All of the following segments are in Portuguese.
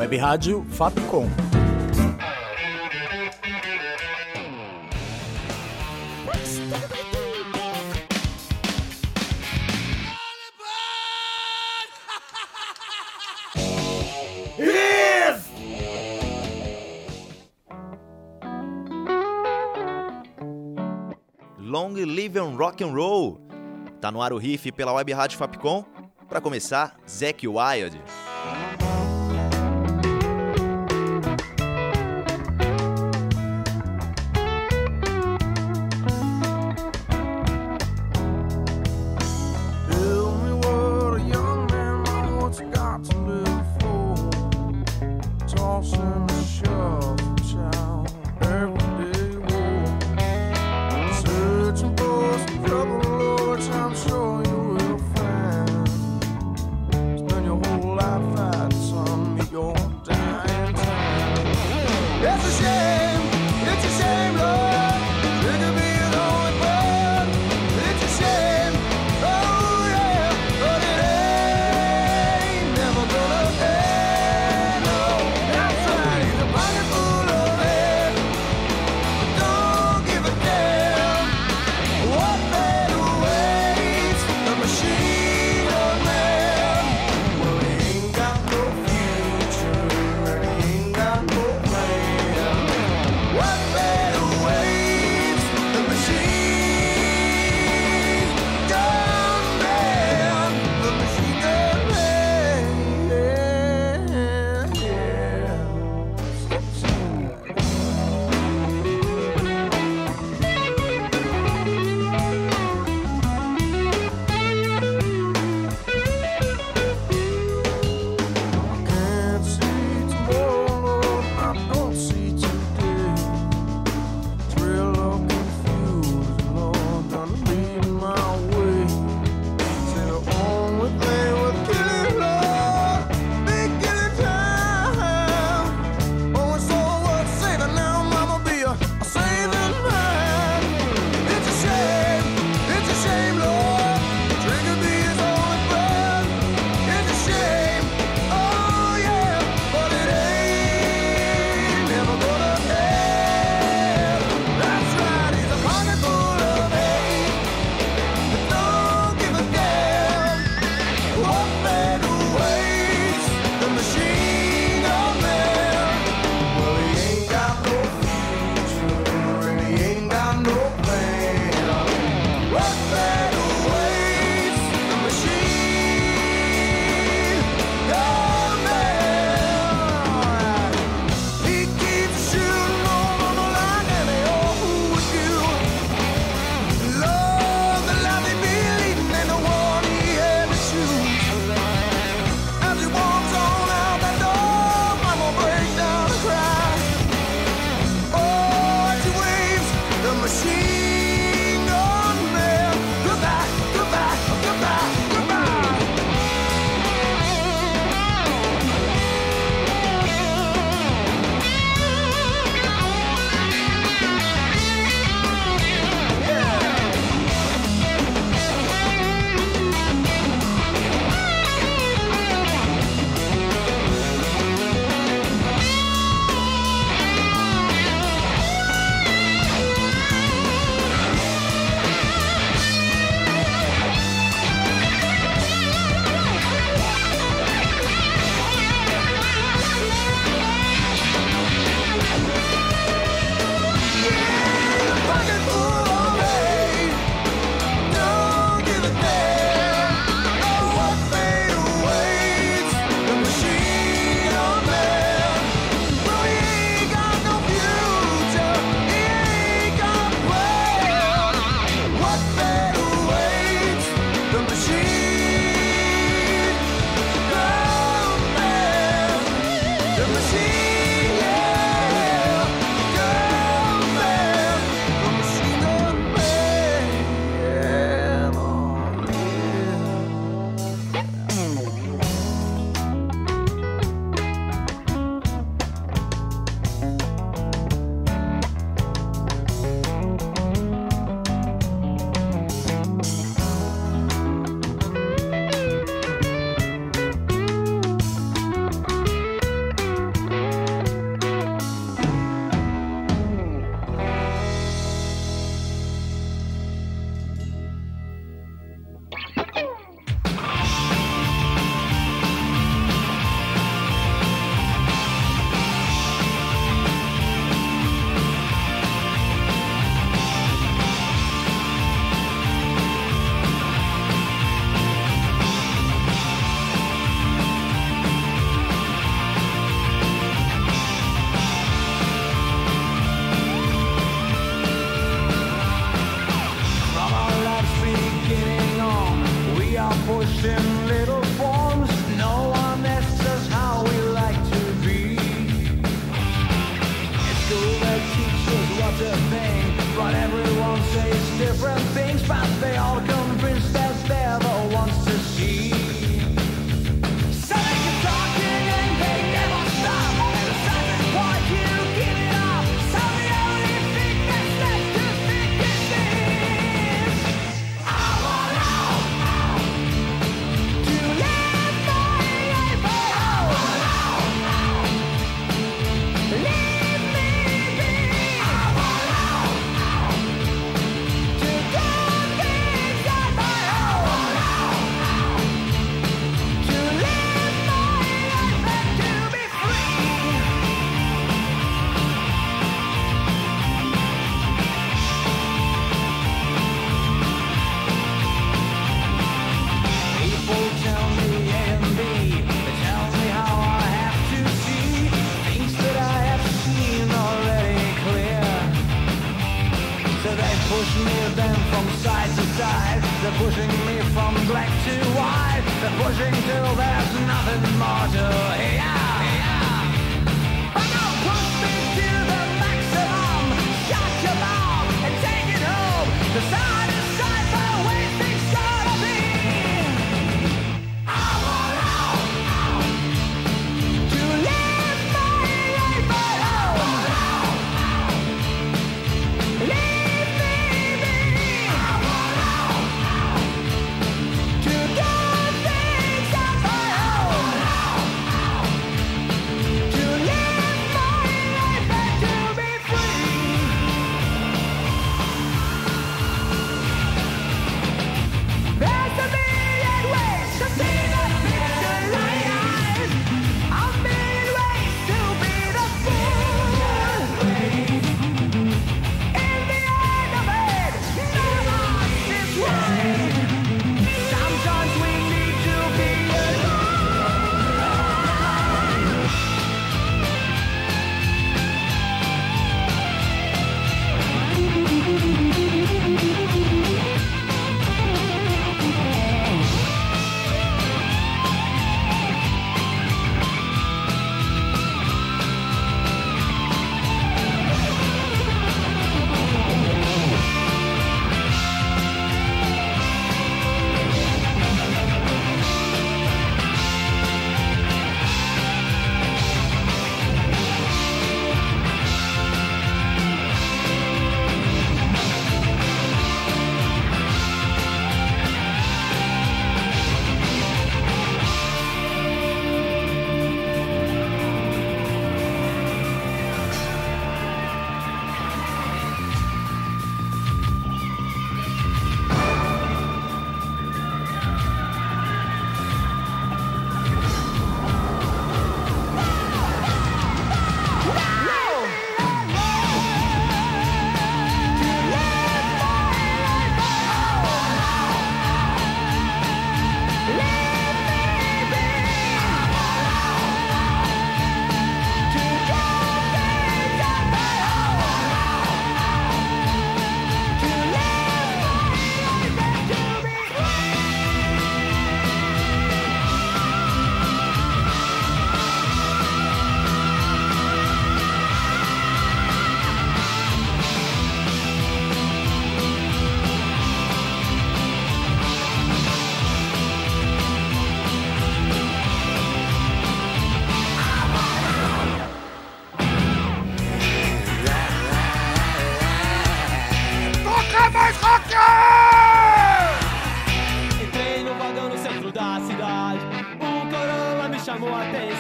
Web Rádio Fapcom. Long Live and Rock and Roll. Tá no ar o riff pela Web Rádio Fapcom. Pra começar, Zakk Wylde.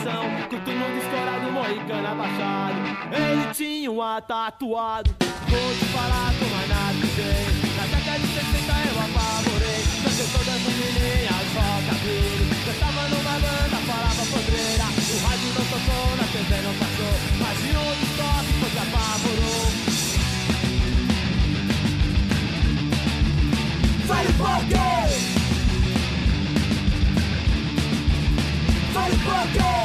atenção. Com turno descorado, moicano abaixado. Ele tinha um A tatuado. Vou te falar como a nada tem. Na década de 60 eu apavorei. Cantei todas as menininhas rockabilly. Cantava numa banda, falava podreira. O rádio não tocou, na TV não passou. Mas em outro toque foi que apavorou. Vai no bloco! Vai no bloco!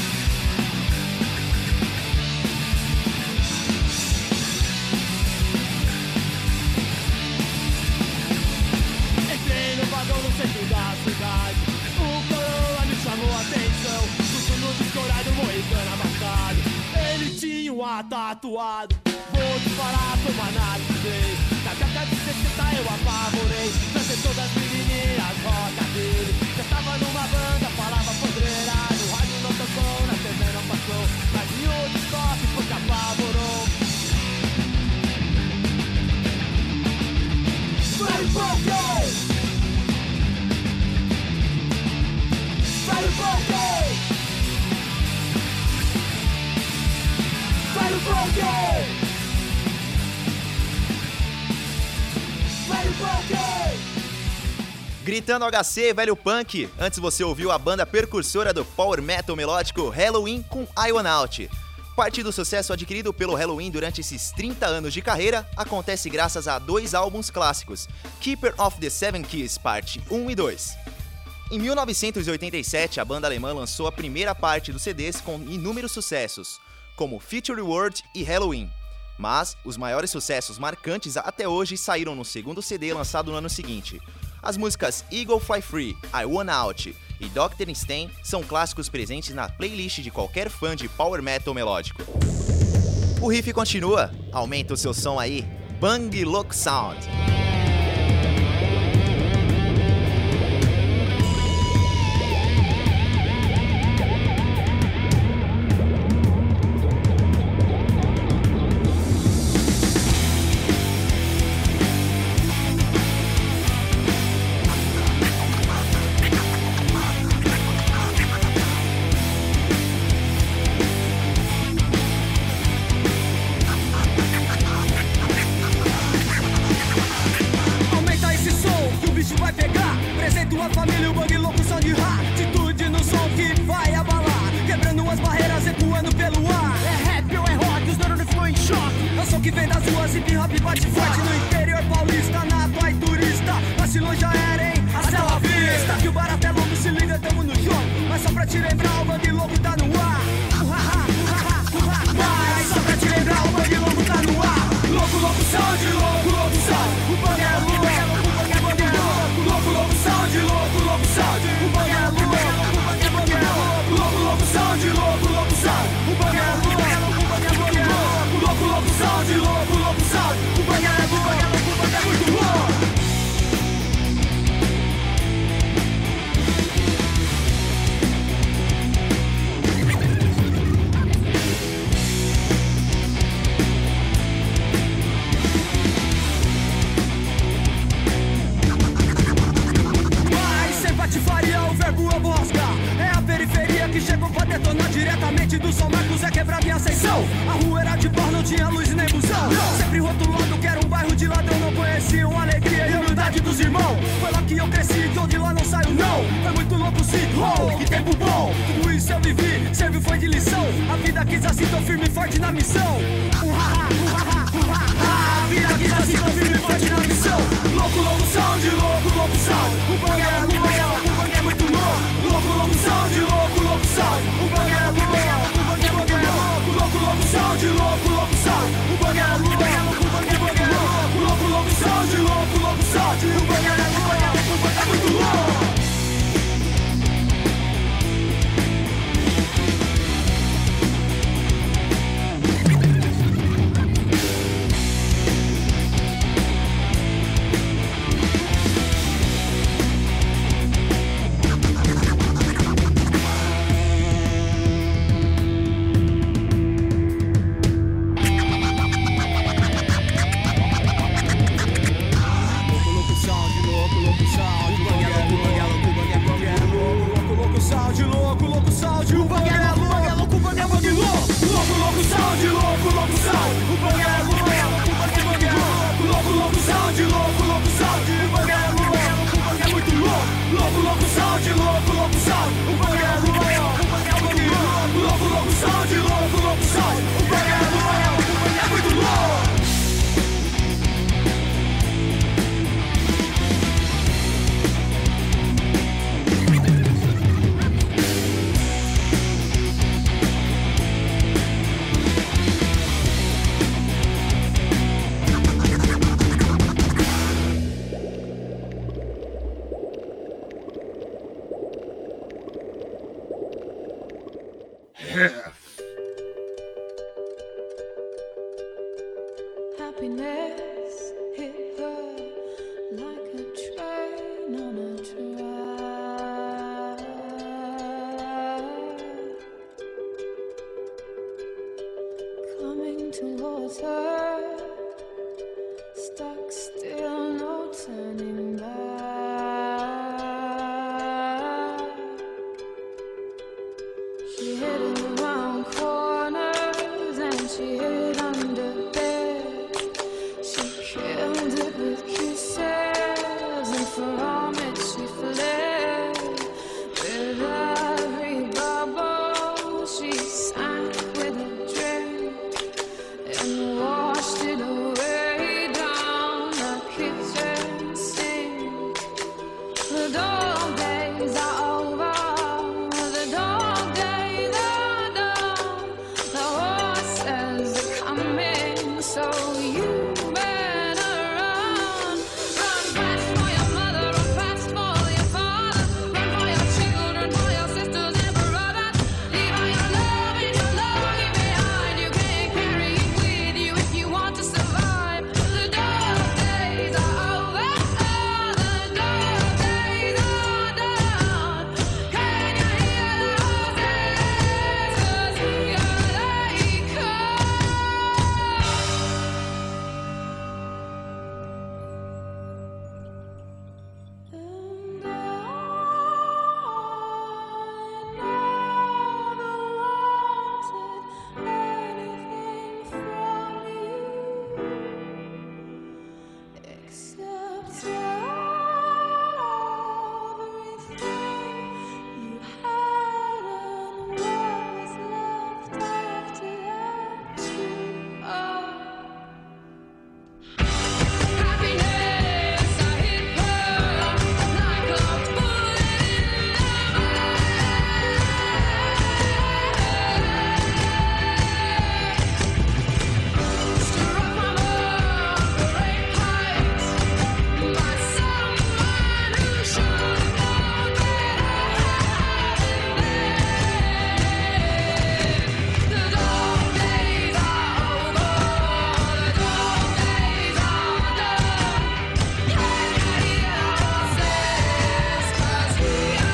Entrei no vagão no centro da cidade. O coroa me chamou a atenção. Tudo no descorado, moicano abafado. Ele tinha um A tatuado. Vou te falar como a nada fez. Na década de 60 eu apavorei. Cantei todas as menininhas rockabilly. Cantava numa banda, falava podreira. No rádio não tocou, na TV não passou. Mas em outro toque foi que apavorou. Vai no bloco! Vai no bloco! Vai no bloco! Vai no bloco! Gritando HC, velho punk. Antes você ouviu a banda percursora do power metal melódico Helloween com I Want Out. Parte do sucesso adquirido pelo Helloween durante esses 30 anos de carreira acontece graças a 2 álbuns clássicos, Keeper of the Seven Keys, parte 1 e 2. Em 1987, a banda alemã lançou a primeira parte dos CDs com inúmeros sucessos, como Future World e Helloween. Mas os maiores sucessos marcantes até hoje saíram no segundo CD lançado no ano seguinte. As músicas Eagle Fly Free, I Want Out e Dr. Stein são clássicos presentes na playlist de qualquer fã de power metal melódico. O riff continua, aumenta o seu som aí, Bang Look Sound. Happiness hit her like a train on a track. Coming towards her, stuck still, no turning back. She hid around corners and she hid under bed. She killed it with kisses and from it she fled. With every bubble she sank with a drink and washed it away down the kitchen sink. The dog days are over, the dog days are done. The horses are coming, so you better run. Run fast for your mother, run fast for your father, run for your children, for your sisters and brothers. Leave all your love and your longing behind. You can't carry it with you if you want to survive. The dog days are over, the dog days are done. Can you hear the horses? 'Cause here they come. And I never wanted anything from you except everything you had and what was left after that too. Happiness, I hit her like a bullet in the struck from a great height by someone who should have known better. The dog days are over, the dog days are done. Can you hear the horses? 'Cause here they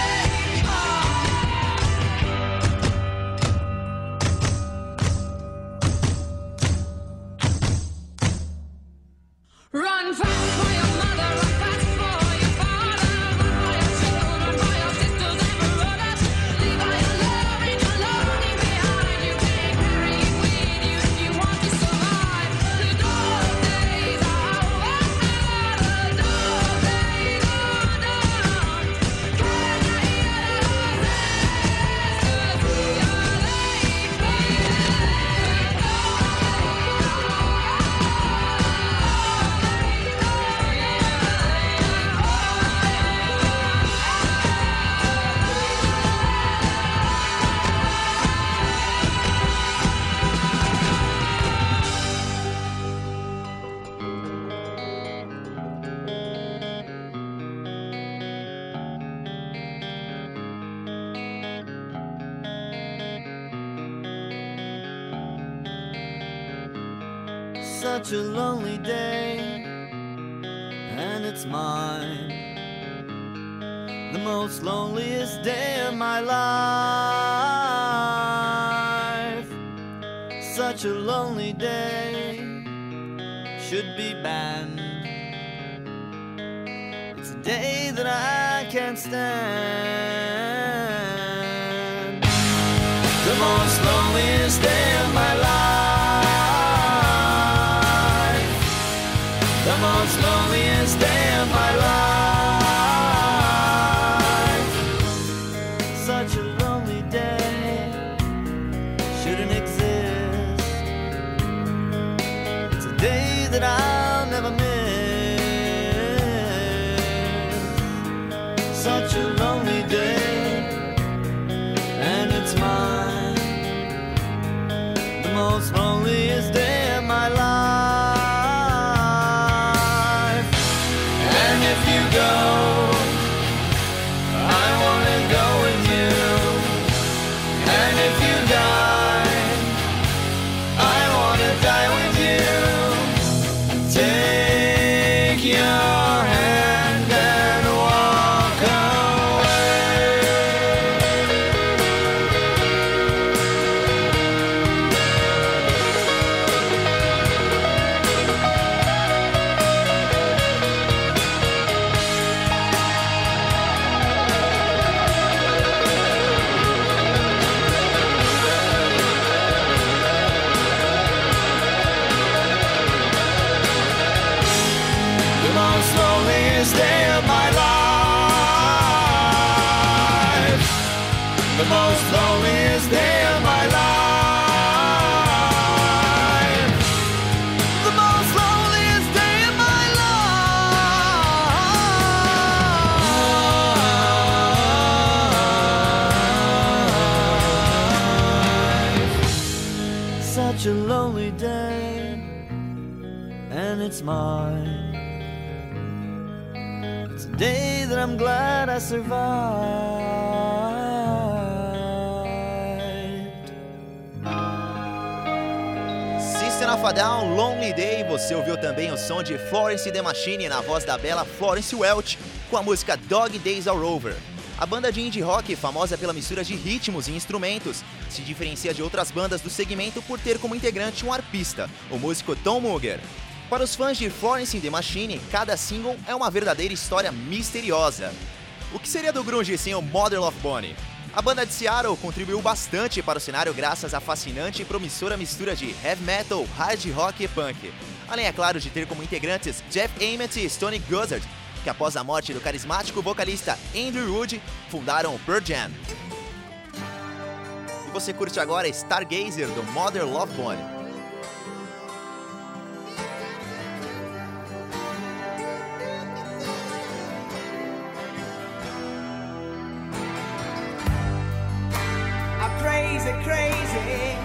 come. Run fast for your mother, run fast for your father, run for your children, for your sisters and brothers. Leave all your love and your longing behind. You can't carry it with you if you want to survive. The dog days are over, the dog days are done. Can you hear the horses? 'Cause here they Such a lonely day, and it's mine. The most loneliest day of my life. Such a lonely day should be banned. It's a day that I can't stand. The most loneliest day of my life. The most loneliest day of my life. Such a lonely day shouldn't exist. It's a day that I'll never miss. Such a lonely day, and it's mine. such a lonely day, and it's mine. It's a day that I'm glad I survived. System of a Down, Lonely Day. Você ouviu também o som de Florence and the Machine na voz da bela Florence Welch com a música Dog Days Are Over. A banda de indie rock, famosa pela mistura de ritmos e instrumentos, se diferencia de outras bandas do segmento por ter como integrante um arpista, o músico Tom Mugger. Para os fãs de Florence and the Machine, cada single é uma verdadeira história misteriosa. O que seria do grunge sem o Mother Love Bone? A banda de Seattle contribuiu bastante para o cenário graças à fascinante e promissora mistura de heavy metal, hard rock e punk. Além, é claro, de ter como integrantes Jeff Ament e Stoney Gossard, que após a morte do carismático vocalista Andrew Wood, fundaram o Pearl Jam. E você curte agora Stargazer, do Mother Love Bone. Crazy, crazy,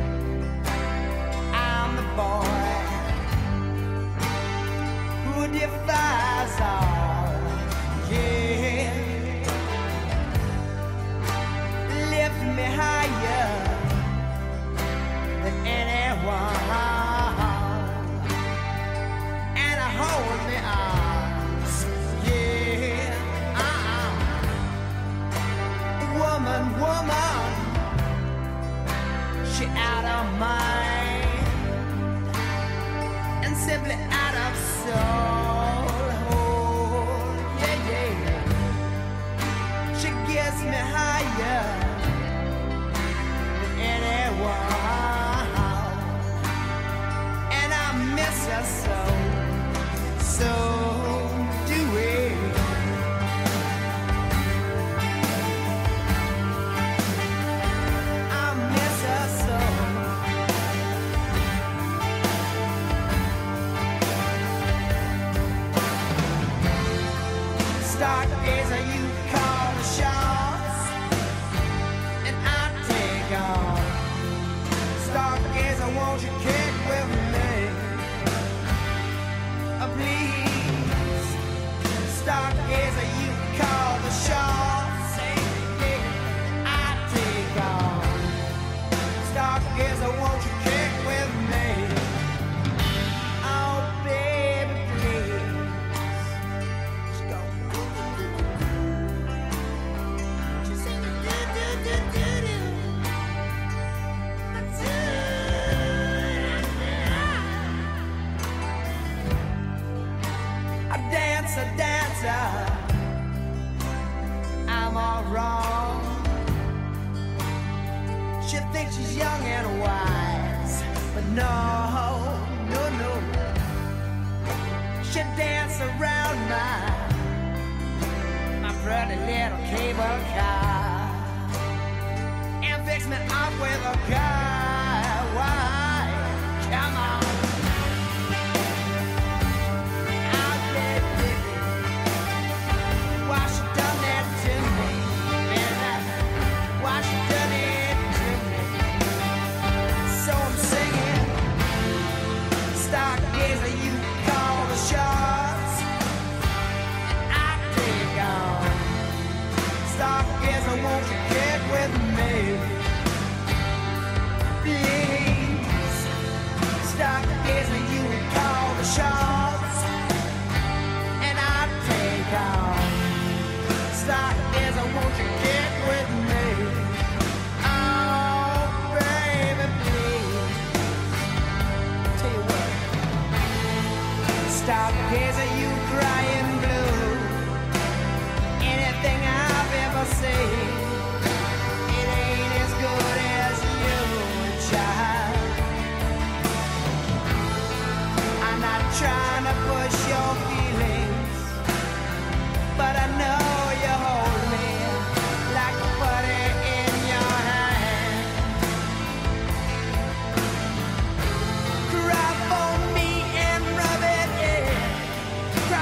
I'm the boy who defies all, yeah. Lift me higher than anyone, and I hold me arms, yeah. Woman, woman, she out of mind and simply out of soul. Oh, yeah, yeah. She gets me higher than anyone, and I miss her so do it. Stargazer, you call the shots, and I take on. Stargazer, won't you kick with me? Please. Stargazer, you call the shots, and I take on. Stargazer, won't you kick with me? Oh, baby, please. A dancer, I'm all wrong. She thinks she's young and wise, but no, no, no. She dance around my pretty little cable car and fix me up with a guy. Why? Come on. Why she done that to me? Why she done it to me? So I'm singing, Stargazer, you call the shots, and I take on. Stargazer, won't you get with me? Please. Stargazer, you call the shots, and I take on. Stargazer, won't you get with me? Oh, baby, please. Tell you what, Stargazer, you crying blue. Anything I've ever seen, it ain't as good as you, child. I'm not trying to push your feelings, but I know you hold me like a buddy in your hand. Cry for me and rub it in.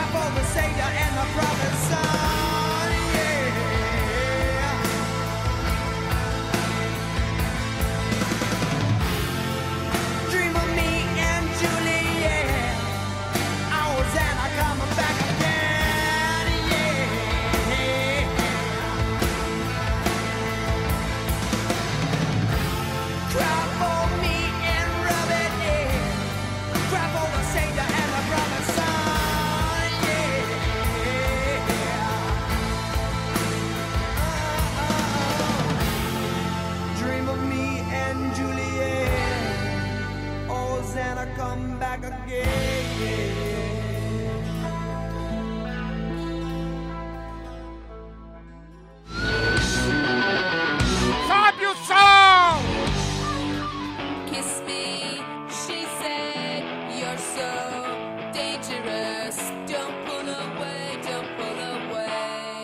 dream of me and Juliet. Oh, Xana, come back again. Sobe o som! Kiss me, she said, you're so dangerous. Don't pull away, don't pull away.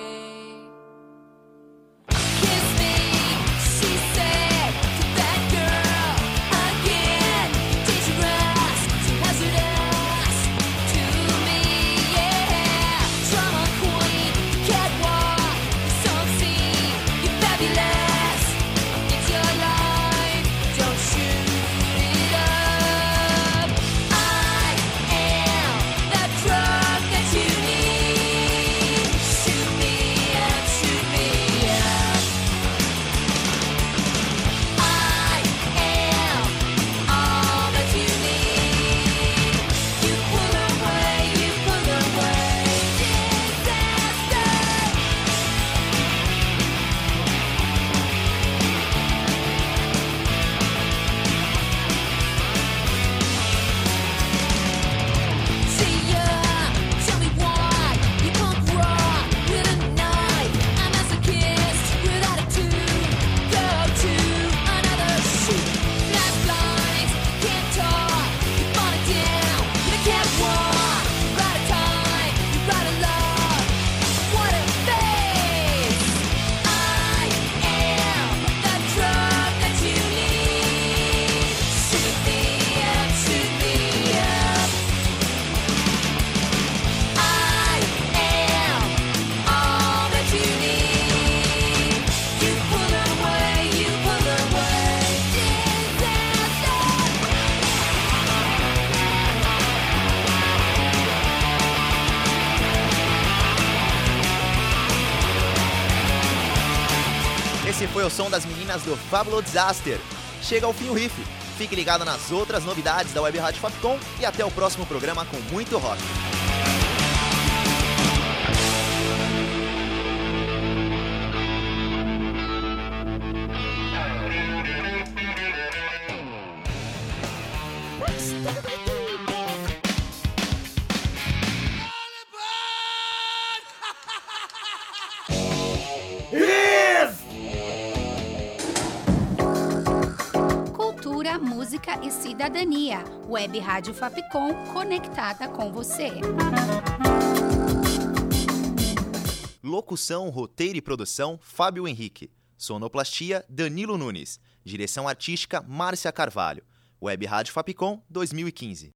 Kiss me, she said, to that girl again. Dangerous, too hazardous to me, yeah. Drama queen, catwalk, song scene, you're fabulous. It's your life, don't shoot it up. I am the drug that you need. Shoot me up, shoot me up. I am all that you need. You pull away, disaster. See ya, tell me why you punk rock with a knife. I'm masochist without a tune. Go to another shoot. Flash blinds, can't talk. You want it down, you can't walk. You're out of time, you're out of love. What a face! I am the drug that you need. Shoot me up, shoot me up. I am all that you need. You pull away, disaster. Esse foi o som das meninas do Fabulous Disaster. Chega ao fim o riff. Fique ligado nas outras novidades da Web Rádio Fapcom e até o próximo programa com muito rock. Cultura, música e cidadania. Web Rádio Fapcom, conectada com você. Locução, roteiro e produção, Fábio Henrique. Sonoplastia, Danilo Nunes. Direção artística, Márcia Carvalho. Web Rádio Fapcom 2015.